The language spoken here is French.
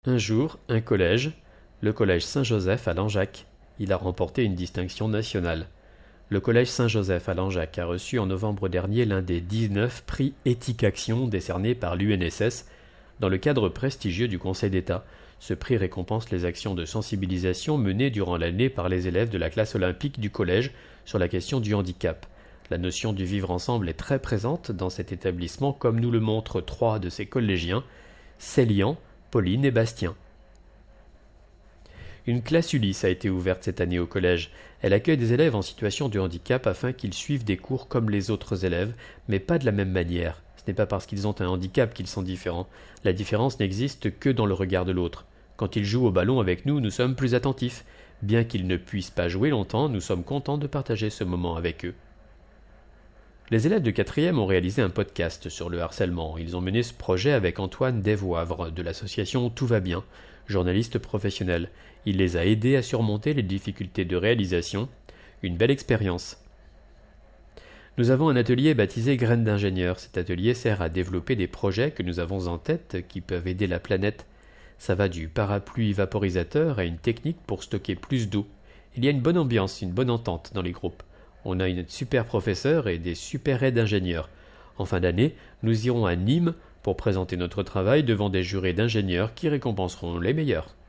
Un jour, un collège, le collège Saint-Joseph à Langeac. Il a remporté une distinction nationale. Le collège Saint-Joseph à Langeac a reçu en novembre dernier l'un des 19 prix Éthique Action décernés par l'UNSS dans le cadre prestigieux du Conseil d'État. Ce prix récompense les actions de sensibilisation menées durant l'année par les élèves de la classe olympique du collège sur la question du handicap. La notion du vivre ensemble est très présente dans cet établissement, comme nous le montrent trois de ses collégiens, Célian, Pauline et Bastien. Une classe Ulysse a été ouverte cette année au collège. Elle accueille des élèves en situation de handicap afin qu'ils suivent des cours comme les autres élèves, mais pas de la même manière. Ce n'est pas parce qu'ils ont un handicap qu'ils sont différents. La différence n'existe que dans le regard de l'autre. Quand ils jouent au ballon avec nous, nous sommes plus attentifs. Bien qu'ils ne puissent pas jouer longtemps, nous sommes contents de partager ce moment avec eux. Les élèves de 4e ont réalisé un podcast sur le harcèlement. Ils ont mené ce projet avec Antoine Desvoivres de l'association Tout va bien, journaliste professionnel. Il les a aidés à surmonter les difficultés de réalisation. Une belle expérience. Nous avons un atelier baptisé Graines d'ingénieurs. Cet atelier sert à développer des projets que nous avons en tête qui peuvent aider la planète. Ça va du parapluie vaporisateur à une technique pour stocker plus d'eau. Il y a une bonne ambiance, une bonne entente dans les groupes. On a une super professeure et des super aides ingénieurs. En fin d'année, nous irons à Nîmes pour présenter notre travail devant des jurés d'ingénieurs qui récompenseront les meilleurs.